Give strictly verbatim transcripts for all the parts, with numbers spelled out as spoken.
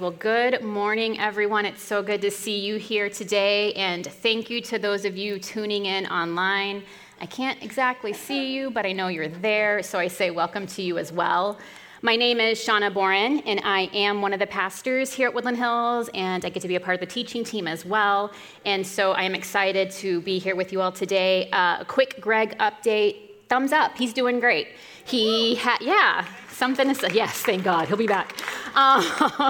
Well, good morning, everyone. It's so good to see you here today, and thank you to those of you tuning in online. I can't exactly see you, but I know you're there, so I say welcome to you as well. My name is Shauna Boren, and I am one of the pastors here at Woodland Hills, and I get to be a part of the teaching team as well. And so I am excited to be here with you all today. Uh, a quick Greg update. Thumbs up. He's doing great. He had, yeah, something to say. Yes, thank God. He'll be back. Um,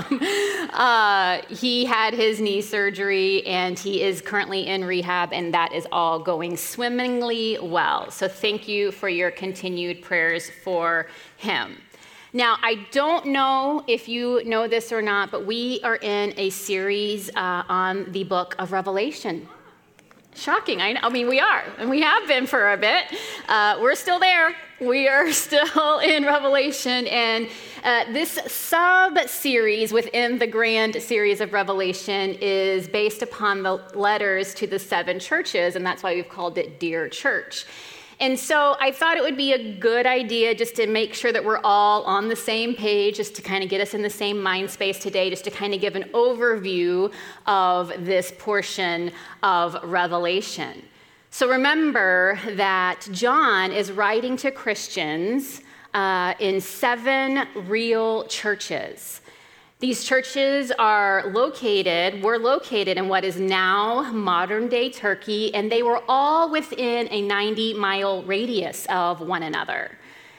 uh, he had his knee surgery, and he is currently in rehab, and that is all going swimmingly well. So thank you for your continued prayers for him. Now, I don't know if you know this or not, but we are in a series uh, on the book of Revelation. Shocking, I know. I mean, we are, and we have been for a bit. Uh, we're still there. We are still in Revelation, and uh, this sub-series within the grand series of Revelation is based upon the letters to the seven churches, and that's why we've called it Dear Church. And so I thought it would be a good idea just to make sure that we're all on the same page, just to kind of get us in the same mind space today, just to kind of give an overview of this portion of Revelation. So remember that John is writing to Christians uh, in seven real churches. These churches are located, were located in what is now modern-day Turkey, and they were all within a ninety-mile radius of one another.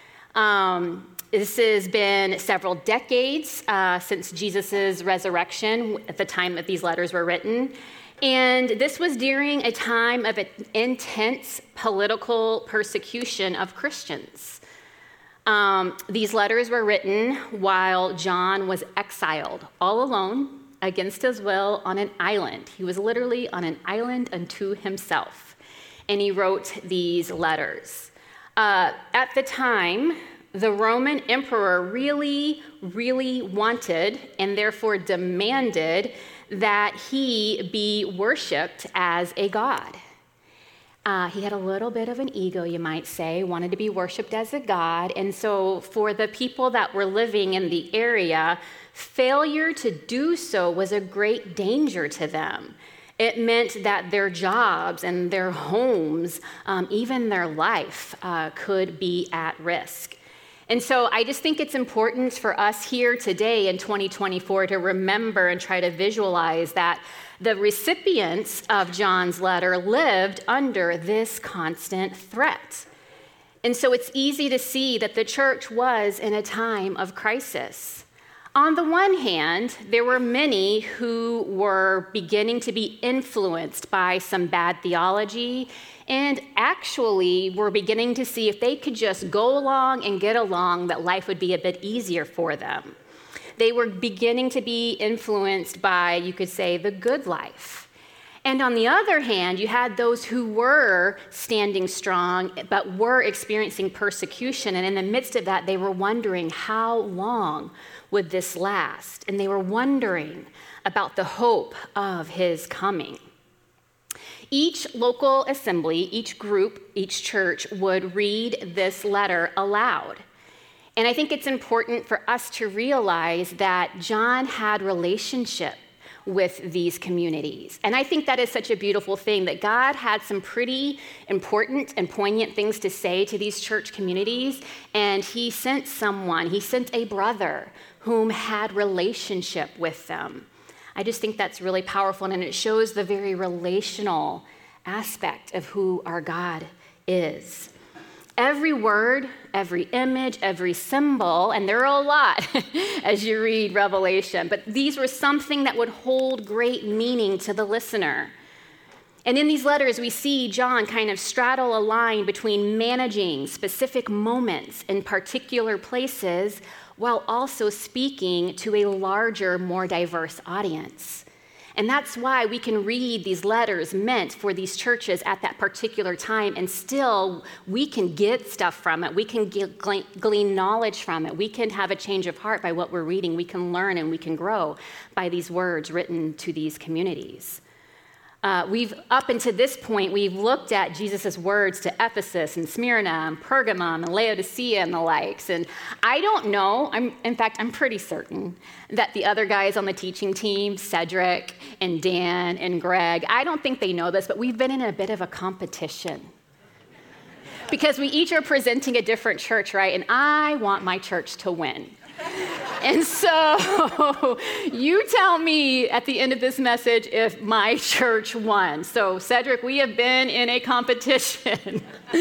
Um, this has been several decades uh, since Jesus' resurrection at the time that these letters were written, and this was during a time of intense political persecution of Christians. Um, these letters were written while John was exiled, all alone, against his will, on an island. He was literally on an island unto himself, and he wrote these letters. Uh, at the time, the Roman emperor really, really wanted, and therefore demanded, that he be worshipped as a god. Uh, he had a little bit of an ego, you might say, wanted to be worshipped as a god. And so for the people that were living in the area, failure to do so was a great danger to them. It meant that their jobs and their homes, um, even their life, uh, could be at risk. And so I just think it's important for us here today in twenty twenty-four to remember and try to visualize that the recipients of John's letter lived under this constant threat. And so it's easy to see that the church was in a time of crisis. On the one hand, there were many who were beginning to be influenced by some bad theology and actually were beginning to see if they could just go along and get along, that life would be a bit easier for them. They were beginning to be influenced by, you could say, the good life. And on the other hand, you had those who were standing strong, but were experiencing persecution. And in the midst of that, they were wondering, how long would this last? And they were wondering about the hope of his coming. Each local assembly, each group, each church would read this letter aloud. And I think it's important for us to realize that John had relationship with these communities. And I think that is such a beautiful thing, that God had some pretty important and poignant things to say to these church communities, and he sent someone, he sent a brother whom had relationship with them. I just think that's really powerful, and it shows the very relational aspect of who our God is. Every word, every image, every symbol, and there are a lot as you read Revelation, but these were something that would hold great meaning to the listener. And in these letters, we see John kind of straddle a line between managing specific moments in particular places while also speaking to a larger, more diverse audience. And that's why we can read these letters meant for these churches at that particular time, and still we can get stuff from it. We can get, glean knowledge from it. We can have a change of heart by what we're reading. We can learn and we can grow by these words written to these communities. Uh, we've, up until this point, we've looked at Jesus' words to Ephesus and Smyrna and Pergamum and Laodicea and the likes. And I don't know, I'm, in fact, I'm pretty certain that the other guys on the teaching team, Cedric and Dan and Greg, I don't think they know this, but we've been in a bit of a competition. Because we each are presenting a different church, right? And I want my church to win. And so you tell me at the end of this message if my church won. So Cedric, we have been in a competition.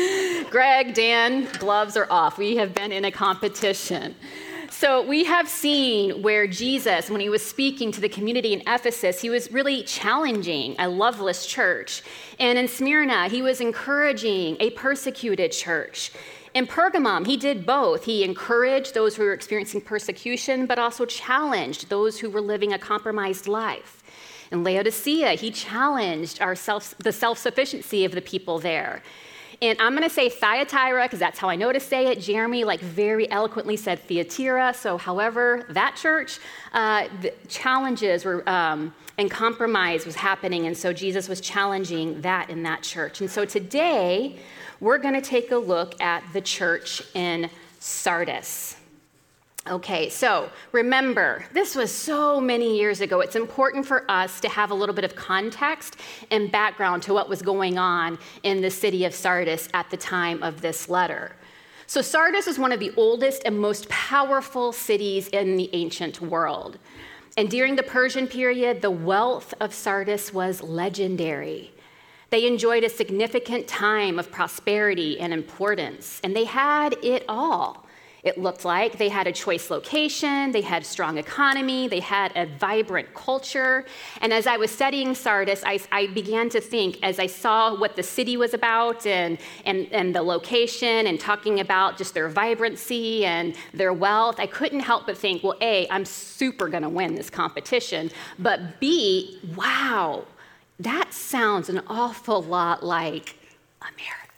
Greg, Dan, gloves are off. We have been in a competition. So we have seen where Jesus, when he was speaking to the community in Ephesus, he was really challenging a loveless church. And in Smyrna, he was encouraging a persecuted church. In Pergamum, he did both. He encouraged those who were experiencing persecution, but also challenged those who were living a compromised life. In Laodicea, he challenged our self, the self-sufficiency of the people there. And I'm going to say Thyatira, because that's how I know to say it. Jeremy, like, very eloquently said Thyatira. So, however, that church, uh, the challenges were um, and compromise was happening, and so Jesus was challenging that in that church. And so today, we're going to take a look at the church in Sardis. Okay, so remember, this was so many years ago. It's important for us to have a little bit of context and background to what was going on in the city of Sardis at the time of this letter. So Sardis is one of the oldest and most powerful cities in the ancient world. And during the Persian period, the wealth of Sardis was legendary. They enjoyed a significant time of prosperity and importance, and they had it all. It looked like they had a choice location, they had a strong economy, they had a vibrant culture. And as I was studying Sardis, I, I began to think, as I saw what the city was about and, and, and the location and talking about just their vibrancy and their wealth, I couldn't help but think, well, A, I'm super gonna win this competition, but B, wow, that sounds an awful lot like America.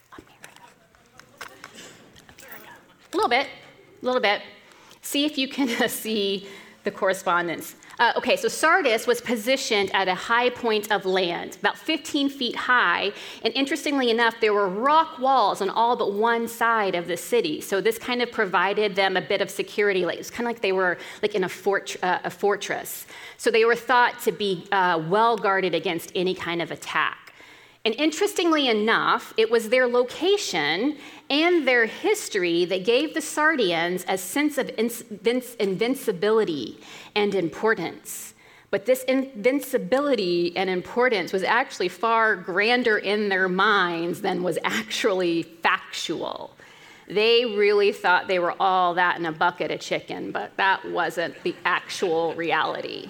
America. America. A little bit. A little bit. See if you can uh, see the correspondence. Uh, okay, so Sardis was positioned at a high point of land, about fifteen feet high, and interestingly enough, there were rock walls on all but one side of the city. So this kind of provided them a bit of security. Like, it was kind of like they were like in a, fort- uh, a fortress. So they were thought to be uh, well guarded against any kind of attack. And interestingly enough, it was their location and their history that gave the Sardians a sense of invinci- invincibility and importance. But this invincibility and importance was actually far grander in their minds than was actually factual. They really thought they were all that in a bucket of chicken, but that wasn't the actual reality.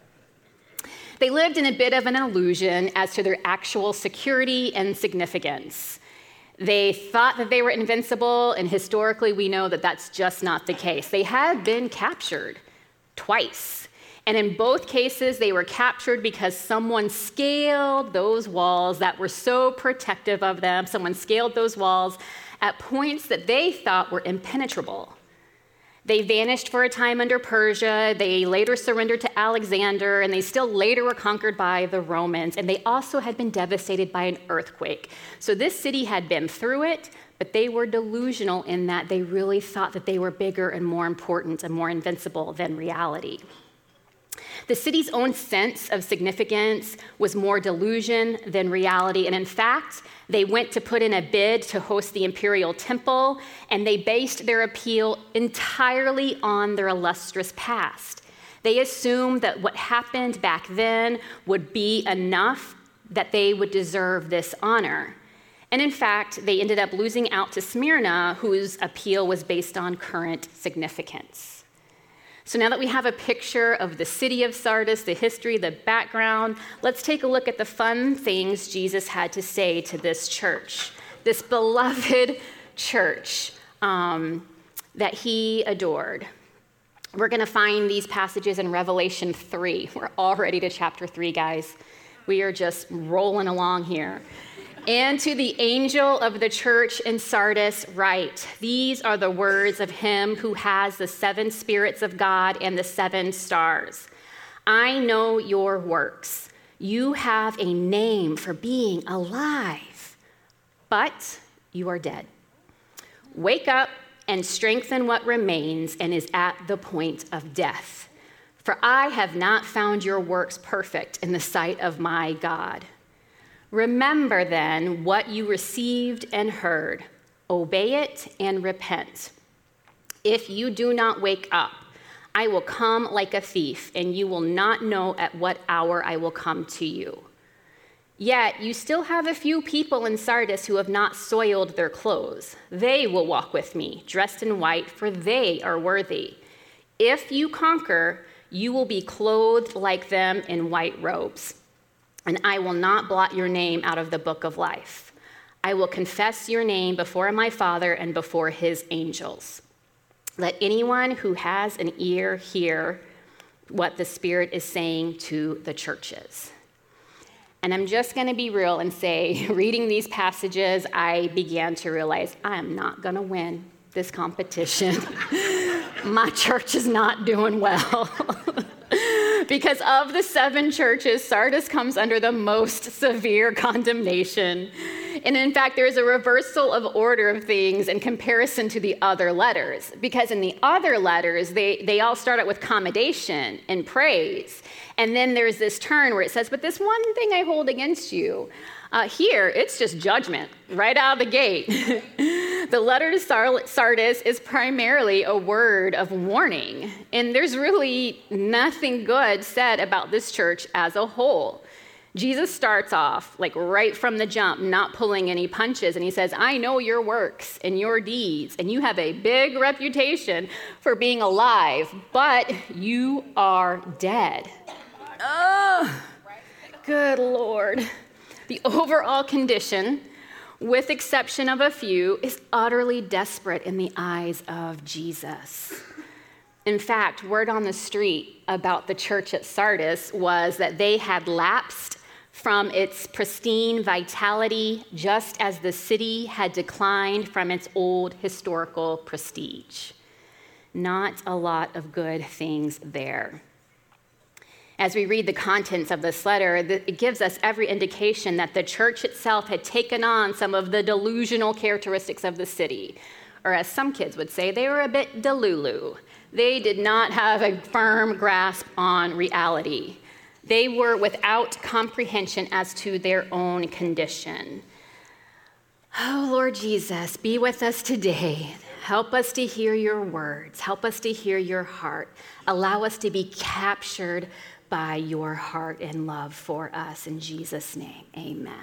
They lived in a bit of an illusion as to their actual security and significance. They thought that they were invincible, and historically we know that that's just not the case. They had been captured twice, and in both cases they were captured because someone scaled those walls that were so protective of them. Someone scaled those walls at points that they thought were impenetrable. They vanished for a time under Persia. They later surrendered to Alexander, and they still later were conquered by the Romans. And they also had been devastated by an earthquake. So this city had been through it, but they were delusional in that they really thought that they were bigger and more important and more invincible than reality. The city's own sense of significance was more delusion than reality. And in fact, they went to put in a bid to host the imperial temple, and they based their appeal entirely on their illustrious past. They assumed that what happened back then would be enough that they would deserve this honor. And in fact, they ended up losing out to Smyrna, whose appeal was based on current significance. So now that we have a picture of the city of Sardis, the history, the background, let's take a look at the fun things Jesus had to say to this church, this beloved church um, that he adored. We're going to find these passages in Revelation three. We're already to chapter three, guys. We are just rolling along here. And to the angel of the church in Sardis write, these are the words of him who has the seven spirits of God and the seven stars. I know your works. You have a name for being alive, but you are dead. Wake up and strengthen what remains and is at the point of death. For I have not found your works perfect in the sight of my God. Remember then what you received and heard. Obey it and repent. If you do not wake up, I will come like a thief, and you will not know at what hour I will come to you. Yet you still have a few people in Sardis who have not soiled their clothes. They will walk with me, dressed in white, for they are worthy. If you conquer, you will be clothed like them in white robes, and I will not blot your name out of the book of life. I will confess your name before my Father and before his angels. Let anyone who has an ear hear what the Spirit is saying to the churches. And I'm just going to be real and say, reading these passages, I began to realize I am not going to win this competition. My church is not doing well. Because of the seven churches, Sardis comes under the most severe condemnation. And in fact, there's a reversal of order of things in comparison to the other letters. Because in the other letters, they, they all start out with commendation and praise. And then there's this turn where it says, but this one thing I hold against you. Uh, here, it's just judgment right out of the gate. The letter to Sardis is primarily a word of warning. And there's really nothing good said about this church as a whole. Jesus starts off, like right from the jump, not pulling any punches. And he says, I know your works and your deeds, and you have a big reputation for being alive, but you are dead. Oh, good Lord. The overall condition, with exception of a few, is utterly desperate in the eyes of Jesus. In fact, word on the street about the church at Sardis was that they had lapsed from its pristine vitality, just as the city had declined from its old historical prestige. Not a lot of good things there. As we read the contents of this letter, it gives us every indication that the church itself had taken on some of the delusional characteristics of the city. Or as some kids would say, they were a bit delulu. They did not have a firm grasp on reality. They were without comprehension as to their own condition. Oh, Lord Jesus, be with us today. Help us to hear your words. Help us to hear your heart. Allow us to be captured by your heart and love for us. In Jesus' name, amen.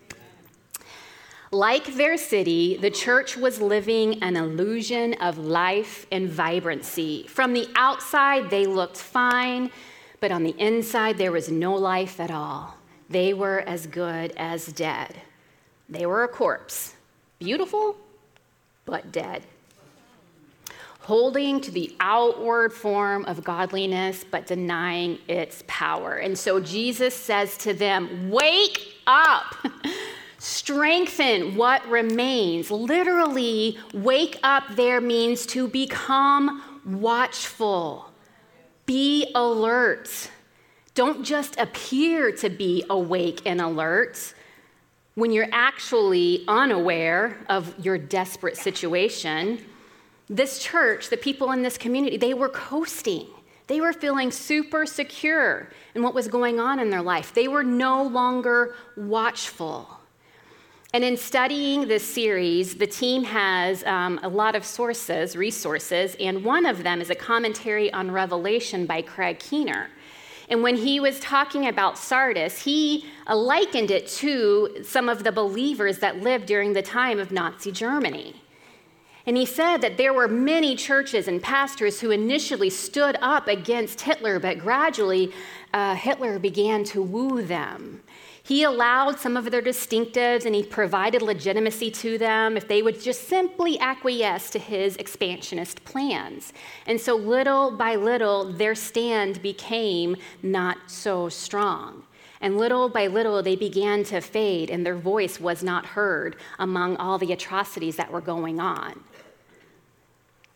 Like their city, the church was living an illusion of life and vibrancy. From the outside, they looked fine, but on the inside, there was no life at all. They were as good as dead. They were a corpse, beautiful, but dead. Holding to the outward form of godliness, but denying its power. And so Jesus says to them, wake up, strengthen what remains. Literally, wake up there means to become watchful. Be alert. Don't just appear to be awake and alert when you're actually unaware of your desperate situation. This church, the people in this community, they were coasting. They were feeling super secure in what was going on in their life. They were no longer watchful. And in studying this series, the team has um, a lot of sources, resources, and one of them is a commentary on Revelation by Craig Keener. And when he was talking about Sardis, he likened it to some of the believers that lived during the time of Nazi Germany. And he said that there were many churches and pastors who initially stood up against Hitler, but gradually uh, Hitler began to woo them. He allowed some of their distinctives and he provided legitimacy to them if they would just simply acquiesce to his expansionist plans. And so little by little, their stand became not so strong. And little by little, they began to fade and their voice was not heard among all the atrocities that were going on.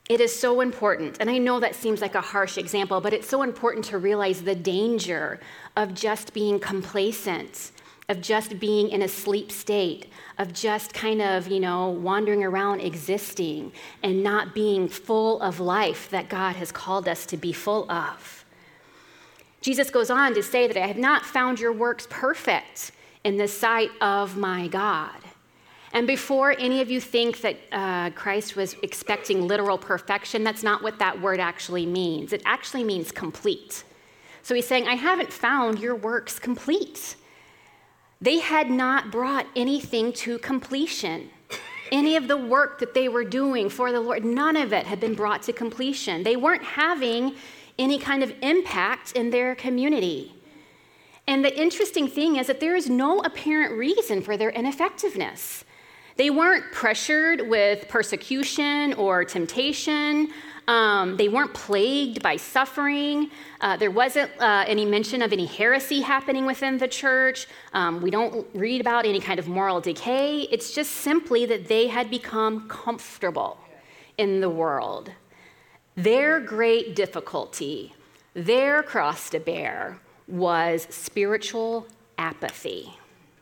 It is so important, and I know that seems like a harsh example, but it's so important to realize the danger of just being complacent, of just being in a sleep state, of just kind of, you know, wandering around existing and not being full of life that God has called us to be full of. Jesus goes on to say that I have not found your works perfect in the sight of my God. And before any of you think that uh, Christ was expecting literal perfection, that's not what that word actually means. It actually means complete. So he's saying, I haven't found your works complete. They had not brought anything to completion. Any of the work that they were doing for the Lord, none of it had been brought to completion. They weren't having any kind of impact in their community. And the interesting thing is that there is no apparent reason for their ineffectiveness. They weren't pressured with persecution or temptation. Um, they weren't plagued by suffering. Uh, there wasn't uh, any mention of any heresy happening within the church. Um, we don't read about any kind of moral decay. It's just simply that they had become comfortable in the world. Their great difficulty, their cross to bear, was spiritual apathy.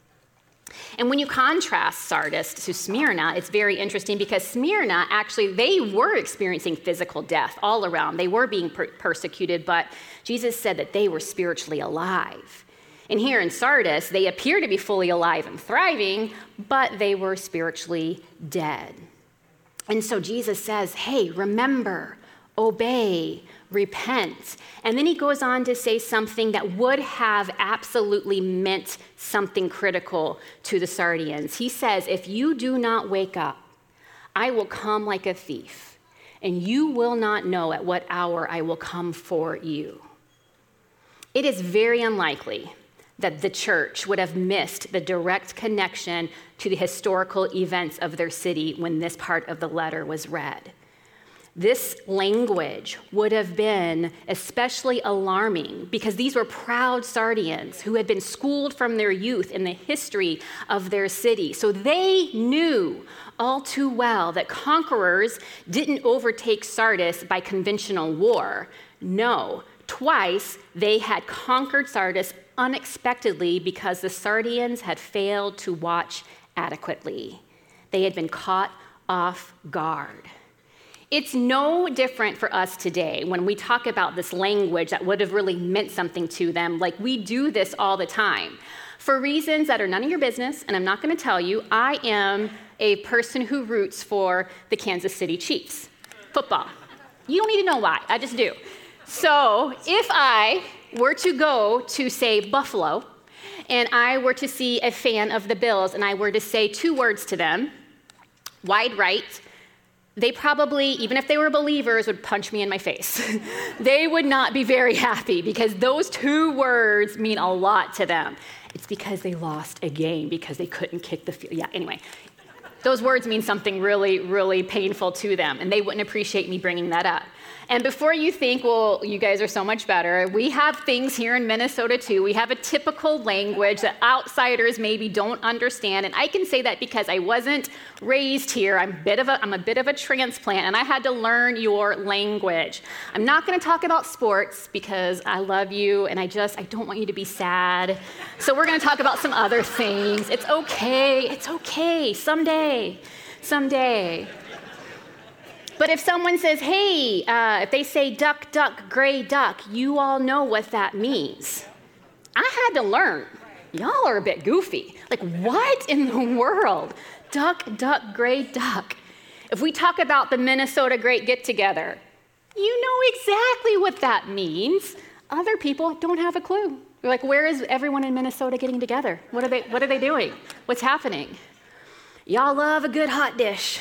And when you contrast Sardis to Smyrna, it's very interesting because Smyrna, actually, they were experiencing physical death all around. They were being per- persecuted, but Jesus said that they were spiritually alive. And here in Sardis, they appear to be fully alive and thriving, but they were spiritually dead. And so Jesus says, hey, remember, obey, repent. And then he goes on to say something that would have absolutely meant something critical to the Sardians. He says, if you do not wake up, I will come like a thief, and you will not know at what hour I will come for you. It is very unlikely that the church would have missed the direct connection to the historical events of their city when this part of the letter was read. This language would have been especially alarming because these were proud Sardians who had been schooled from their youth in the history of their city. So they knew all too well that conquerors didn't overtake Sardis by conventional war. No, twice they had conquered Sardis unexpectedly because the Sardians had failed to watch adequately. They had been caught off guard. It's no different for us today when we talk about this language that would have really meant something to them. Like, we do this all the time. For reasons that are none of your business, and I'm not going to tell you, I am a person who roots for the Kansas City Chiefs. Football. You don't need to know why. I just do. So if I were to go to, say, Buffalo, and I were to see a fan of the Bills, and I were to say two words to them, wide right, they probably, even if they were believers, would punch me in my face. They would not be very happy because those two words mean a lot to them. It's because they lost a game because they couldn't kick the field. Yeah, anyway, those words mean something really, really painful to them, and they wouldn't appreciate me bringing that up. And before you think, well, you guys are so much better, we have things here in Minnesota too. We have a typical language that outsiders maybe don't understand. And I can say that because I wasn't raised here. I'm a bit of a, I'm a bit of a transplant, and I had to learn your language. I'm not going to talk about sports because I love you, and I just, I don't want you to be sad. So we're going to talk about some other things. It's okay. It's okay. Someday. Someday. But if someone says, hey, uh, if they say duck, duck, gray duck, you all know what that means. I had to learn. Y'all are a bit goofy. Like, what in the world? Duck, duck, gray duck. If we talk about the Minnesota Great Get-Together, you know exactly what that means. Other people don't have a clue. They're like, where is everyone in Minnesota getting together? What are they, what are they doing? What's happening? Y'all love a good hot dish.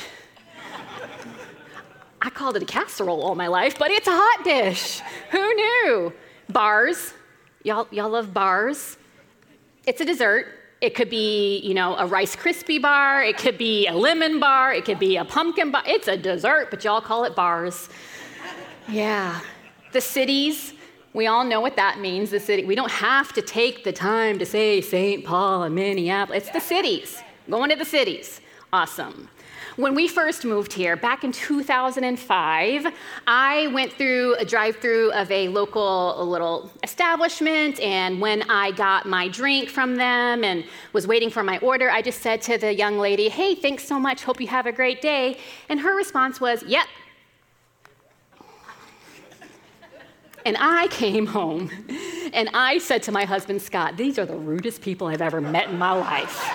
I called it a casserole all my life, but it's a hot dish. Who knew? Bars. Y'all, y'all love bars. It's a dessert. It could be, you know, a Rice Krispie bar. It could be a lemon bar. It could be a pumpkin bar. It's a dessert, but y'all call it bars. Yeah. The cities, we all know what that means. The city. We don't have to take the time to say Saint Paul and Minneapolis. It's the cities. Going to the cities. Awesome. When we first moved here, back in two thousand five, I went through a drive-through of a local a little establishment, and when I got my drink from them and was waiting for my order, I just said to the young lady, "Hey, thanks so much, hope you have a great day." And her response was, "Yep." And I came home, and I said to my husband, Scott, "These are the rudest people I've ever met in my life.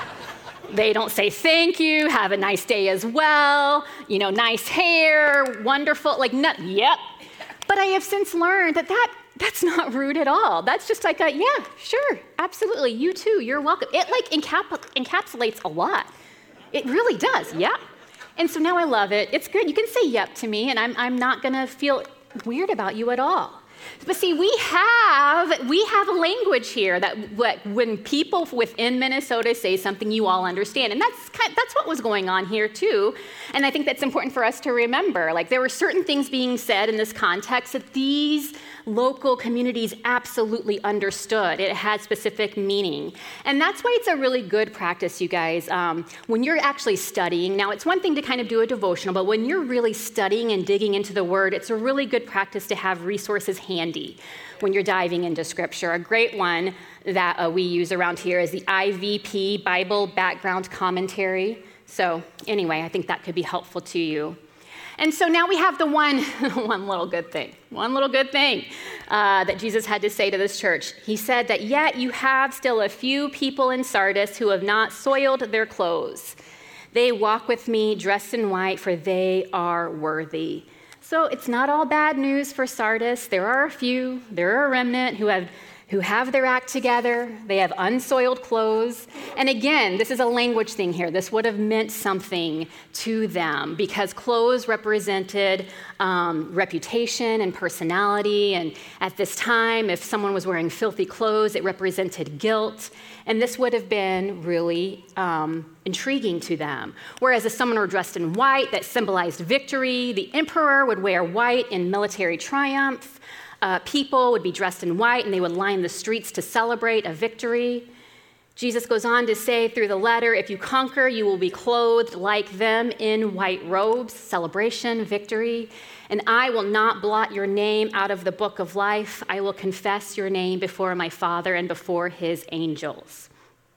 They don't say thank you, have a nice day as well, you know, nice hair, wonderful, like, no, yep." But I have since learned that, that that's not rude at all. That's just like a, yeah, sure, absolutely, you too, you're welcome. It like encap- encapsulates a lot. It really does, yeah. And so now I love it. It's good. You can say yep to me, and I'm, I'm not gonna feel weird about you at all. But see, we have we have a language here that when people within Minnesota say something, you all understand, and that's kind of, that's what was going on here too. And I think that's important for us to remember. Like there were certain things being said in this context that these local communities absolutely understood. It had specific meaning, and that's why it's a really good practice, you guys. Um, when you're actually studying, now it's one thing to kind of do a devotional, but when you're really studying and digging into the Word, it's a really good practice to have resources handy when you're diving into Scripture. A great one that uh, we use around here is the I V P, Bible Background Commentary. So anyway, I think that could be helpful to you. And so now we have the one, one little good thing, one little good thing uh, that Jesus had to say to this church. He said that, "Yet you have still a few people in Sardis who have not soiled their clothes. They walk with me dressed in white, for they are worthy." So it's not all bad news for Sardis. There are a few, there are a remnant who have who have their act together. They have unsoiled clothes. And again, this is a language thing here. This would have meant something to them because clothes represented um, reputation and personality. And at this time, if someone was wearing filthy clothes, it represented guilt. And this would have been really um, intriguing to them. Whereas if someone were dressed in white, that symbolized victory. The emperor would wear white in military triumph. Uh, people would be dressed in white, and they would line the streets to celebrate a victory. Jesus goes on to say through the letter, "If you conquer, you will be clothed like them in white robes," celebration, victory. "And I will not blot your name out of the book of life. I will confess your name before my Father and before his angels."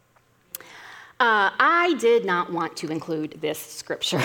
Uh, I did not want to include this scripture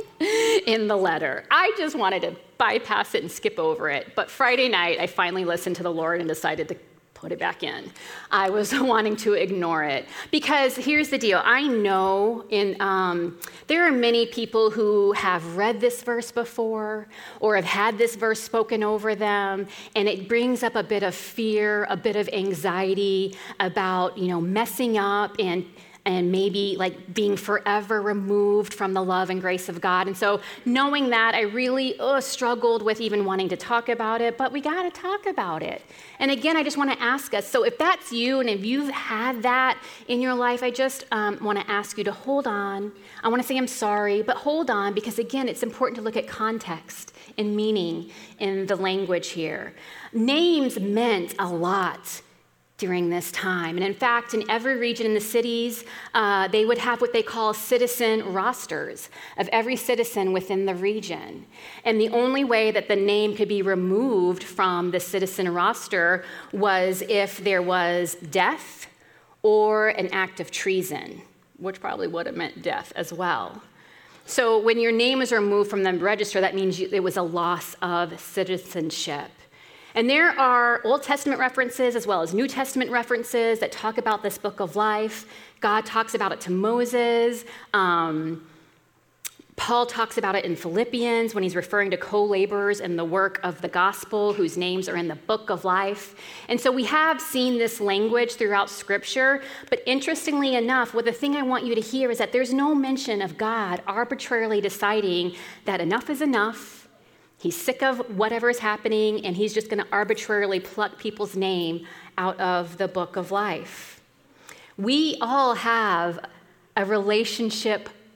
in the letter. I just wanted to bypass it and skip over it. But Friday night, I finally listened to the Lord and decided to put it back in. I was wanting to ignore it. Because here's the deal. I know in um, there are many people who have read this verse before or have had this verse spoken over them, and it brings up a bit of fear, a bit of anxiety about, you know, messing up and and maybe like being forever removed from the love and grace of God. And so knowing that, I really uh, struggled with even wanting to talk about it, but we got to talk about it. And again, I just want to ask us, so if that's you and if you've had that in your life, I just um, want to ask you to hold on. I want to say I'm sorry, but hold on, because again, it's important to look at context and meaning in the language here. Names meant a lot during this time. And in fact, in every region in the cities, uh, they would have what they call citizen rosters of every citizen within the region. And the only way that the name could be removed from the citizen roster was if there was death or an act of treason, which probably would have meant death as well. So when your name is removed from the register, that means you, it was a loss of citizenship. And there are Old Testament references as well as New Testament references that talk about this book of life. God talks about it to Moses. Um, Paul talks about it in Philippians when he's referring to co-laborers in the work of the gospel whose names are in the book of life. And so we have seen this language throughout Scripture, but interestingly enough, what the thing I want you to hear is that there's no mention of God arbitrarily deciding that enough is enough. He's sick of whatever is happening, and he's just going to arbitrarily pluck people's name out of the book of life. We all have a relationship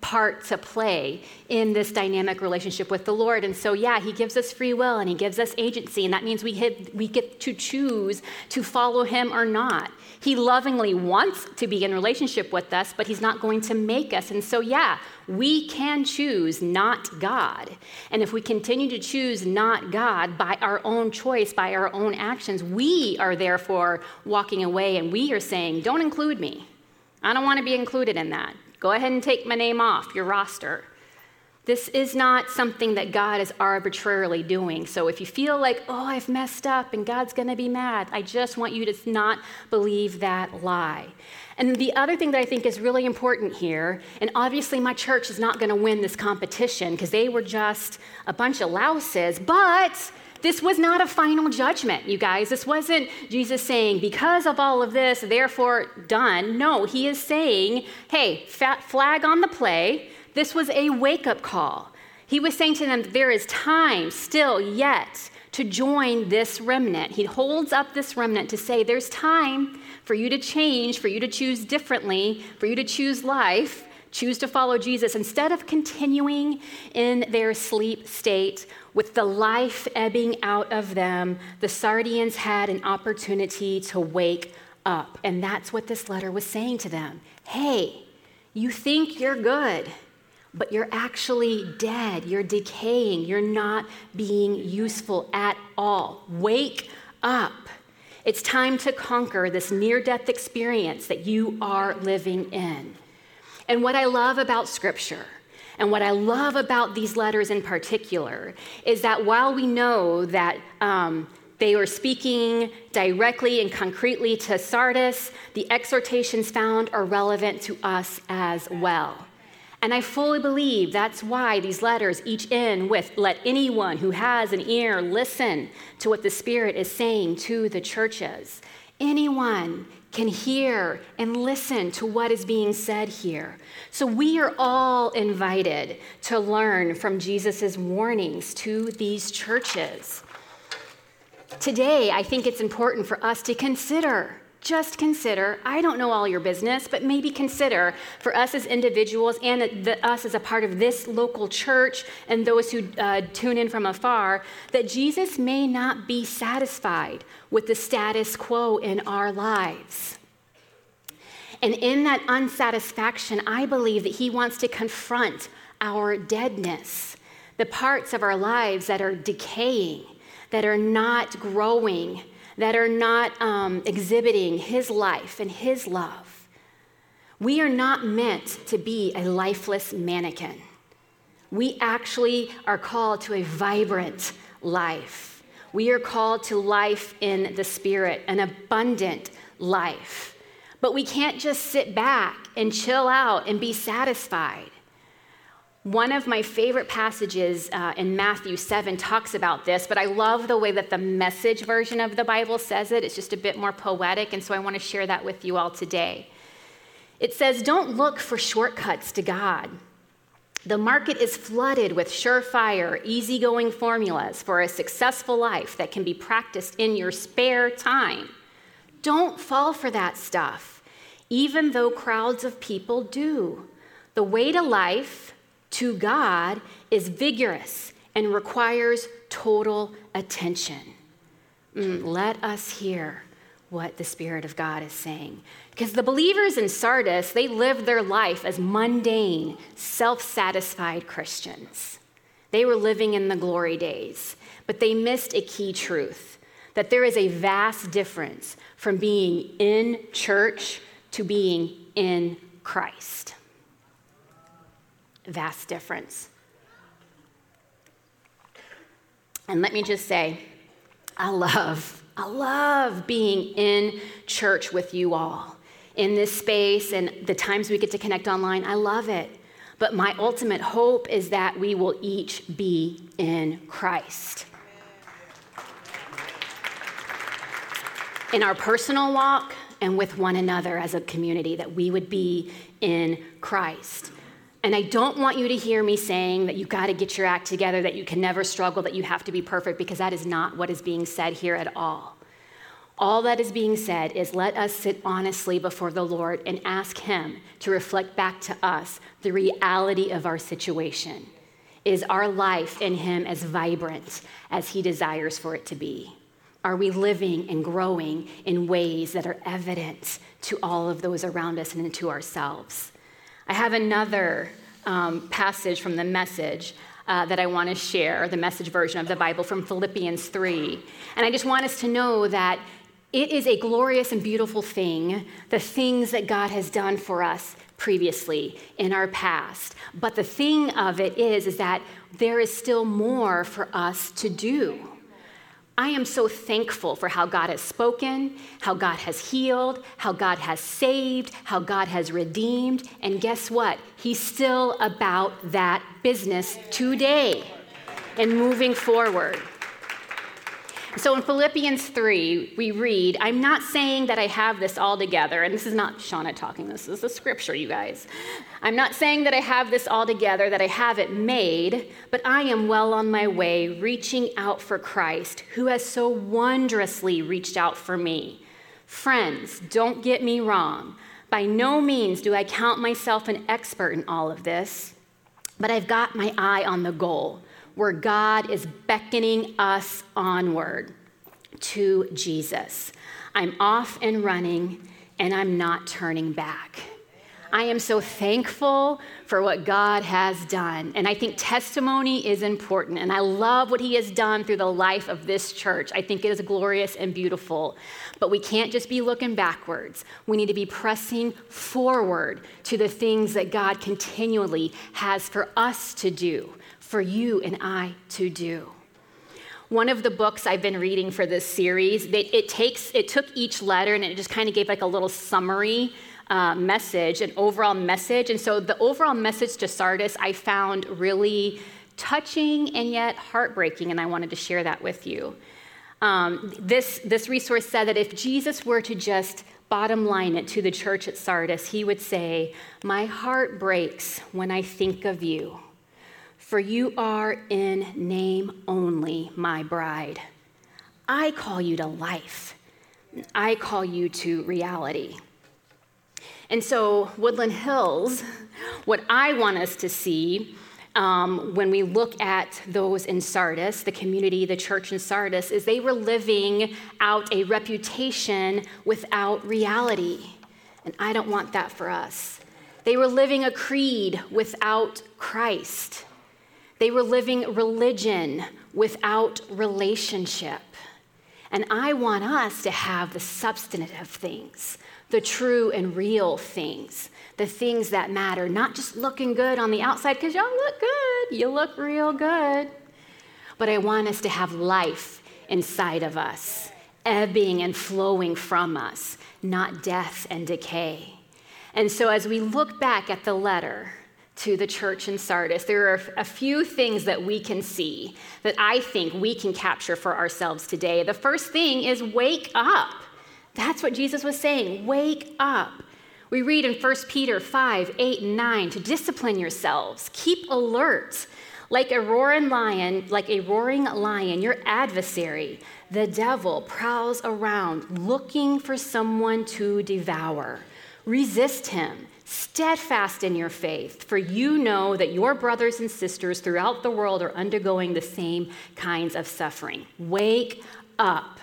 part to play in this dynamic relationship with the Lord. And so, yeah, he gives us free will and he gives us agency, and that means we, hit, we get to choose to follow him or not. He lovingly wants to be in relationship with us, but he's not going to make us. And so, yeah, we can choose not God. And if we continue to choose not God by our own choice, by our own actions, we are therefore walking away and we are saying, don't include me. I don't want to be included in that. Go ahead and take my name off your roster. This is not something that God is arbitrarily doing. So if you feel like, oh, I've messed up and God's going to be mad, I just want you to not believe that lie. And the other thing that I think is really important here, and obviously my church is not going to win this competition because they were just a bunch of louses, but this was not a final judgment, you guys. This wasn't Jesus saying, because of all of this, therefore done. No, he is saying, hey, fat flag on the play. This was a wake-up call. He was saying to them, there is time still yet to join this remnant. He holds up this remnant to say, there's time for you to change, for you to choose differently, for you to choose life, choose to follow Jesus. Instead of continuing in their sleep state with the life ebbing out of them, the Sardians had an opportunity to wake up. And that's what this letter was saying to them. Hey, you think you're good, but you're actually dead. You're decaying. You're not being useful at all. Wake up. It's time to conquer this near-death experience that you are living in. And what I love about Scripture, and what I love about these letters in particular, is that while we know that um, they were speaking directly and concretely to Sardis, the exhortations found are relevant to us as well. And I fully believe that's why these letters each end with, let anyone who has an ear listen to what the Spirit is saying to the churches. Anyone can hear and listen to what is being said here. So we are all invited to learn from Jesus' warnings to these churches. Today, I think it's important for us to consider Just consider, I don't know all your business, but maybe consider for us as individuals and the, us as a part of this local church and those who uh, tune in from afar, that Jesus may not be satisfied with the status quo in our lives. And in that unsatisfaction, I believe that he wants to confront our deadness, the parts of our lives that are decaying, that are not growing, that are not um, exhibiting his life and his love. We are not meant to be a lifeless mannequin. We actually are called to a vibrant life. We are called to life in the Spirit, an abundant life. But we can't just sit back and chill out and be satisfied. One of my favorite passages uh, in Matthew seven talks about this, but I love the way that the Message version of the Bible says it. It's just a bit more poetic, and so I want to share that with you all today. It says, don't look for shortcuts to God. The market is flooded with surefire, easygoing formulas for a successful life that can be practiced in your spare time. Don't fall for that stuff, even though crowds of people do. The way to life to God is vigorous and requires total attention. Mm, let us hear what the Spirit of God is saying. Because the believers in Sardis, they lived their life as mundane, self-satisfied Christians. They were living in the glory days, but they missed a key truth, that there is a vast difference from being in church to being in Christ. Vast difference. And let me just say, I love, I love being in church with you all in this space and the times we get to connect online. I love it. But my ultimate hope is that we will each be in Christ. In our personal walk and with one another as a community, that we would be in Christ. And I don't want you to hear me saying that you've got to get your act together, that you can never struggle, that you have to be perfect, because that is not what is being said here at all. All that is being said is let us sit honestly before the Lord and ask him to reflect back to us the reality of our situation. Is our life in him as vibrant as he desires for it to be? Are we living and growing in ways that are evident to all of those around us and to ourselves? I have another um, passage from the Message uh, that I want to share, the Message version of the Bible from Philippians three. And I just want us to know that it is a glorious and beautiful thing, the things that God has done for us previously in our past. But the thing of it is, is that there is still more for us to do. I am so thankful for how God has spoken, how God has healed, how God has saved, how God has redeemed. And guess what? He's still about that business today and moving forward. So in Philippians three, we read, I'm not saying that I have this all together, and this is not Shauna talking, this is the scripture, you guys. I'm not saying that I have this all together, that I have it made, but I am well on my way, reaching out for Christ, who has so wondrously reached out for me. Friends, don't get me wrong. By no means do I count myself an expert in all of this, but I've got my eye on the goal, where God is beckoning us onward to Jesus. I'm off and running, and I'm not turning back. I am so thankful for what God has done. And I think testimony is important. And I love what he has done through the life of this church. I think it is glorious and beautiful. But we can't just be looking backwards. We need to be pressing forward to the things that God continually has for us to do, for you and I to do. One of the books I've been reading for this series, it, it takes it took each letter and it just kind of gave like a little summary uh, message, an overall message. And so the overall message to Sardis I found really touching and yet heartbreaking, and I wanted to share that with you. Um, this, this resource said that if Jesus were to just bottom line it to the church at Sardis, he would say, "My heart breaks when I think of you. For you are in name only my bride. I call you to life. I call you to reality." And so Woodland Hills, what I want us to see um, when we look at those in Sardis, the community, the church in Sardis, is they were living out a reputation without reality. And I don't want that for us. They were living a creed without Christ. They were living religion without relationship. And I want us to have the substantive things, the true and real things, the things that matter, not just looking good on the outside, because y'all look good, you look real good. But I want us to have life inside of us, ebbing and flowing from us, not death and decay. And so as we look back at the letter to the church in Sardis, there are a few things that we can see that I think we can capture for ourselves today. The first thing is wake up. That's what Jesus was saying, wake up. We read in First Peter five, eight, and nine, to discipline yourselves, keep alert. Like a roaring lion, like a roaring lion, your adversary, the devil, prowls around looking for someone to devour. Resist him. Steadfast in your faith, for you know that your brothers and sisters throughout the world are undergoing the same kinds of suffering. Wake up.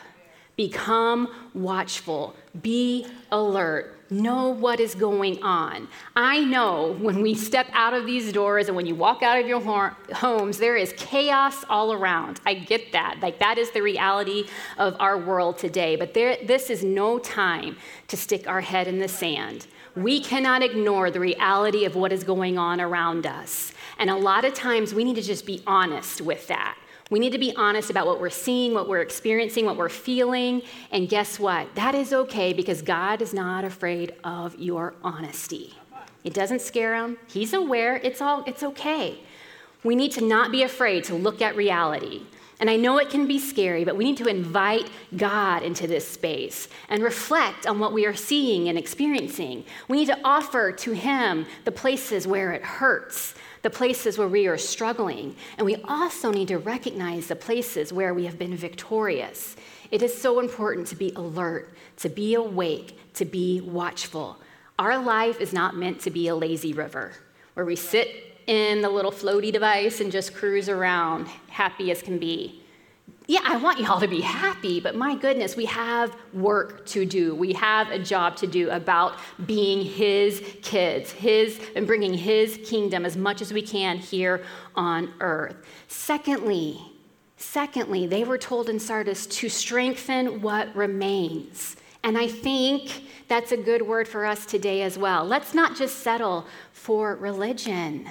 Become watchful. Be alert. Know what is going on. I know when we step out of these doors and when you walk out of your homes, there is chaos all around. I get that. Like, that is the reality of our world today. But there, this is no time to stick our head in the sand. We cannot ignore the reality of what is going on around us. And a lot of times we need to just be honest with that. We need to be honest about what we're seeing, what we're experiencing, what we're feeling. And guess what? That is okay, because God is not afraid of your honesty. It doesn't scare him. He's aware. It's all, it's okay. We need to not be afraid to look at reality. And I know it can be scary, but we need to invite God into this space and reflect on what we are seeing and experiencing. We need to offer to him the places where it hurts, the places where we are struggling. And we also need to recognize the places where we have been victorious It is so important to be alert, to be awake, to be watchful. Our life is not meant to be a lazy river where we sit in the little floaty device and just cruise around happy as can be. Yeah, I want y'all to be happy, but my goodness, we have work to do. We have a job to do about being his kids, his, and bringing his kingdom as much as we can here on earth. Secondly, secondly, they were told in Sardis to strengthen what remains. And I think that's a good word for us today as well. Let's not just settle for religion.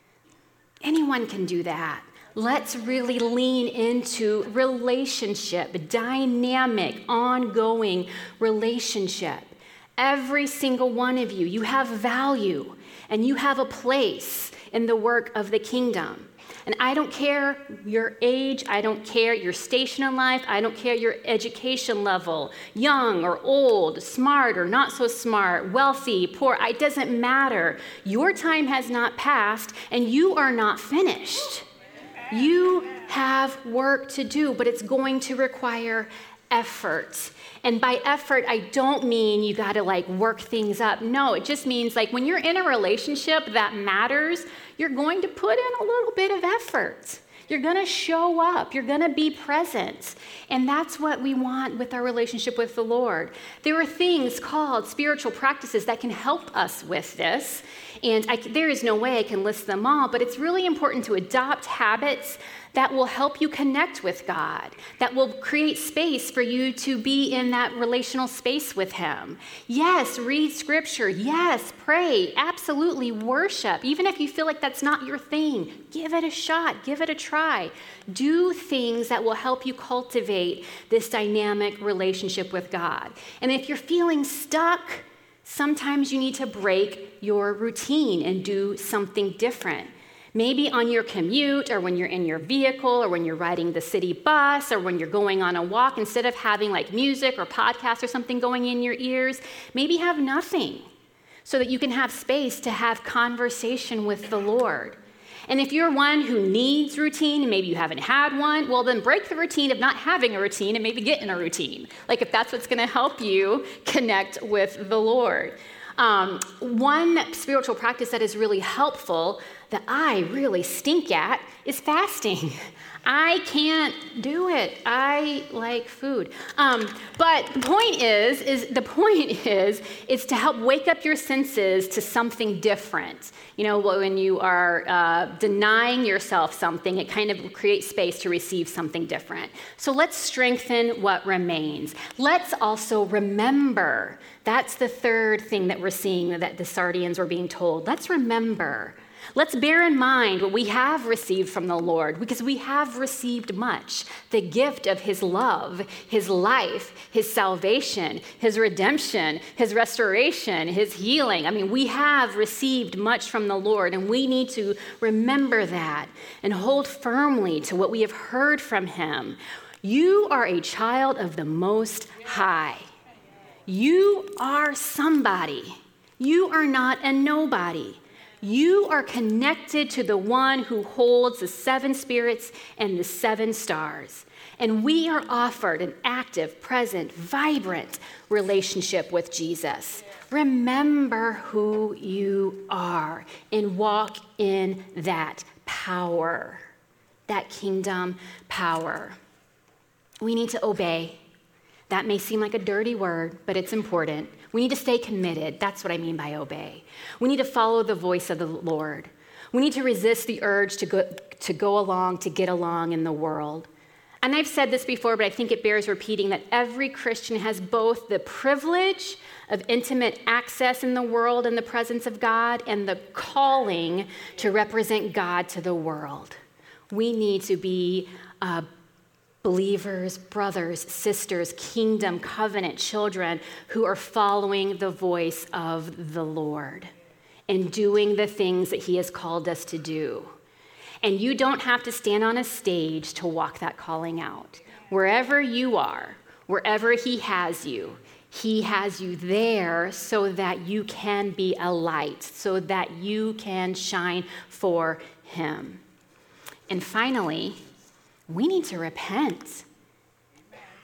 Anyone can do that. Let's really lean into relationship, dynamic, ongoing relationship. Every single one of you, you have value and you have a place in the work of the kingdom. And I don't care your age, I don't care your station in life, I don't care your education level, young or old, smart or not so smart, wealthy, poor, it doesn't matter. Your time has not passed and you are not finished. You have work to do, but it's going to require effort. And by effort, I don't mean you got to like work things up. No, it just means like when you're in a relationship that matters, you're going to put in a little bit of effort. You're going to show up. You're going to be present. And that's what we want with our relationship with the Lord. There are things called spiritual practices that can help us with this. And I, there is no way I can list them all, but it's really important to adopt habits that will help you connect with God, that will create space for you to be in that relational space with him. Yes, read scripture. Yes, pray. Absolutely worship. Even if you feel like that's not your thing, give it a shot. Give it a try. Do things that will help you cultivate this dynamic relationship with God. And if you're feeling stuck, sometimes you need to break your routine and do something different. Maybe on your commute or when you're in your vehicle or when you're riding the city bus or when you're going on a walk, instead of having like music or podcasts or something going in your ears, maybe have nothing so that you can have space to have conversation with the Lord. And if you're one who needs routine and maybe you haven't had one, well, then break the routine of not having a routine and maybe get in a routine. Like if that's what's going to help you connect with the Lord. Um, one spiritual practice that is really helpful that I really stink at is fasting. I can't do it. I like food. Um, but the point is, is the point is, is to help wake up your senses to something different. You know, when you are uh, denying yourself something, it kind of creates space to receive something different. So let's strengthen what remains. Let's also remember. That's the third thing that we're seeing that the Sardians were being told. Let's remember. Let's bear in mind what we have received from the Lord, because we have received much. The gift of his love, his life, his salvation, his redemption, his restoration, his healing. I mean, we have received much from the Lord, and we need to remember that and hold firmly to what we have heard from him. You are a child of the Most High. You are somebody. You are not a nobody. You are connected to the one who holds the seven spirits and the seven stars. And we are offered an active, present, vibrant relationship with Jesus. Remember who you are and walk in that power, that kingdom power. We need to obey. That may seem like a dirty word, but it's important. We need to stay committed. That's what I mean by obey. We need to follow the voice of the Lord. We need to resist the urge to go, to go along, to get along in the world. And I've said this before, but I think it bears repeating that every Christian has both the privilege of intimate access in the world and the presence of God and the calling to represent God to the world. We need to be uh, believers, brothers, sisters, kingdom, covenant children who are following the voice of the Lord and doing the things that he has called us to do. And you don't have to stand on a stage to walk that calling out. Wherever you are, wherever he has you, he has you there so that you can be a light, so that you can shine for him. And finally, we need to repent.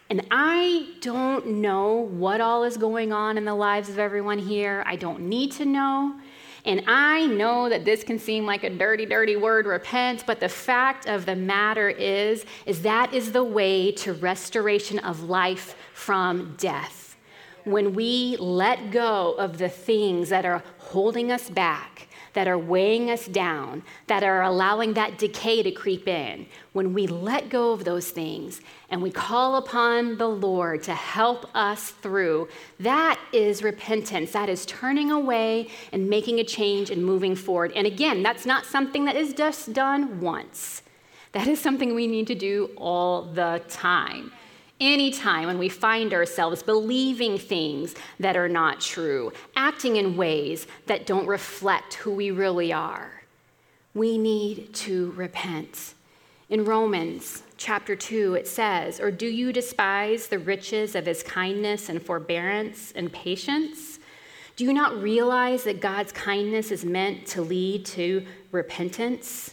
And I don't know what all is going on in the lives of everyone here. I don't need to know. And I know that this can seem like a dirty, dirty word, repent, but the fact of the matter is, is that is the way to restoration of life from death. When we let go of the things that are holding us back, that are weighing us down, that are allowing that decay to creep in, when we let go of those things and we call upon the Lord to help us through, that is repentance. That is turning away and making a change and moving forward. And again, that's not something that is just done once. That is something we need to do all the time. Anytime when we find ourselves believing things that are not true, acting in ways that don't reflect who we really are, we need to repent. In Romans chapter two, it says, "Or do you despise the riches of his kindness and forbearance and patience? Do you not realize that God's kindness is meant to lead to repentance?"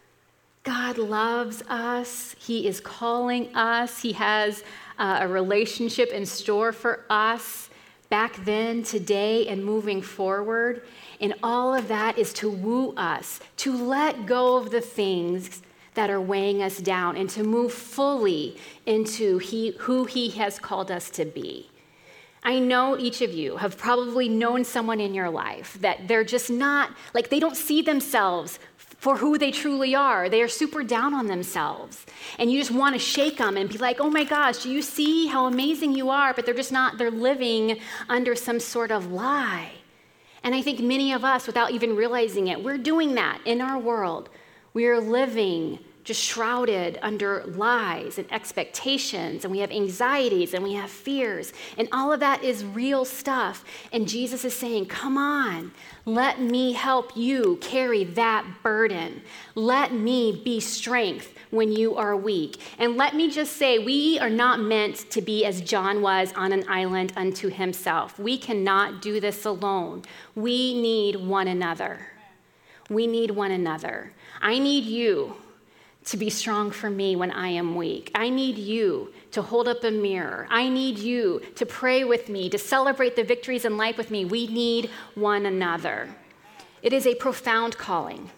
God loves us. He is calling us. He has uh, a relationship in store for us back then, today, and moving forward. And all of that is to woo us, to let go of the things that are weighing us down and to move fully into he, who he has called us to be. I know each of you have probably known someone in your life that they're just not, like they don't see themselves for who they truly are. They are super down on themselves. And you just want to shake them and be like, oh my gosh, do you see how amazing you are? But they're just not, they're living under some sort of lie. And I think many of us, without even realizing it, we're doing that in our world. We are living just shrouded under lies and expectations, and we have anxieties and we have fears, and all of that is real stuff. And Jesus is saying, come on, let me help you carry that burden. Let me be strength when you are weak. And let me just say, we are not meant to be as John was on an island unto himself. We cannot do this alone. We need one another. We need one another. I need you to be strong for me when I am weak. I need you to hold up a mirror. I need you to pray with me, to celebrate the victories in life with me. We need one another. It is a profound calling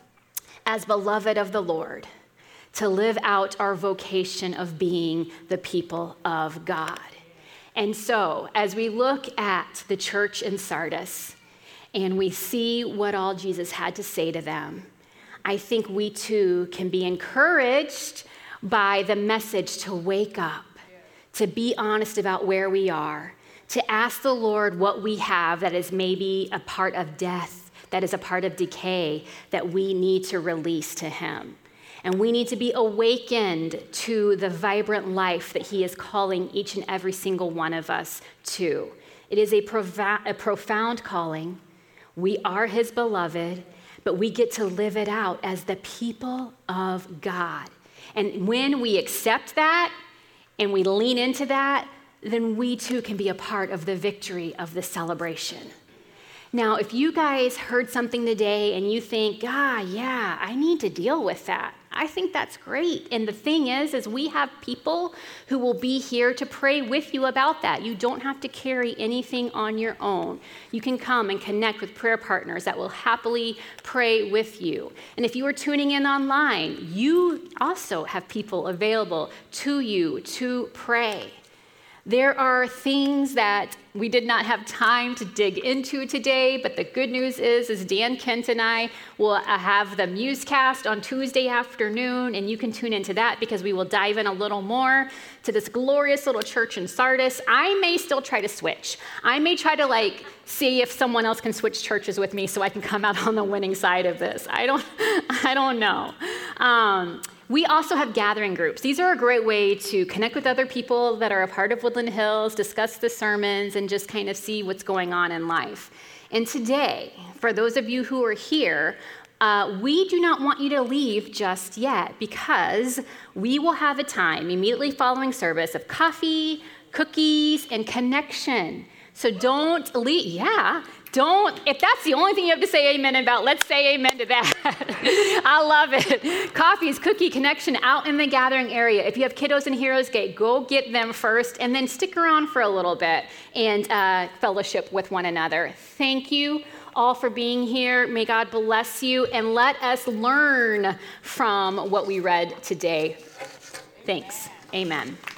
as beloved of the Lord to live out our vocation of being the people of God. And so, as we look at the church in Sardis and we see what all Jesus had to say to them, I think we too can be encouraged by the message to wake up, to be honest about where we are, to ask the Lord what we have that is maybe a part of death, that is a part of decay, that we need to release to him. And we need to be awakened to the vibrant life that he is calling each and every single one of us to. It is a, provo- a profound calling. We are his beloved, but we get to live it out as the people of God. And when we accept that and we lean into that, then we too can be a part of the victory of the celebration. Now, if you guys heard something today and you think, ah, yeah, I need to deal with that, I think that's great. And the thing is, is we have people who will be here to pray with you about that. You don't have to carry anything on your own. You can come and connect with prayer partners that will happily pray with you. And if you are tuning in online, you also have people available to you to pray. There are things that we did not have time to dig into today, but the good news is, is Dan Kent and I will have the Musecast on Tuesday afternoon, and you can tune into that because we will dive in a little more to this glorious little church in Sardis. I may still try to switch. I may try to like see if someone else can switch churches with me so I can come out on the winning side of this. I don't, I don't know. Um, We also have gathering groups. These are a great way to connect with other people that are a part of Woodland Hills, discuss the sermons, and just kind of see what's going on in life. And today, for those of you who are here, uh, we do not want you to leave just yet because we will have a time immediately following service of coffee, cookies, and connection. So don't leave. Yeah. Don't, if that's the only thing you have to say amen about, let's say amen to that. I love it. Coffee's Cookie Connection out in the gathering area. If you have kiddos in Heroes Gate, go get them first and then stick around for a little bit and uh, fellowship with one another. Thank you all for being here. May God bless you, and let us learn from what we read today. Thanks. Amen.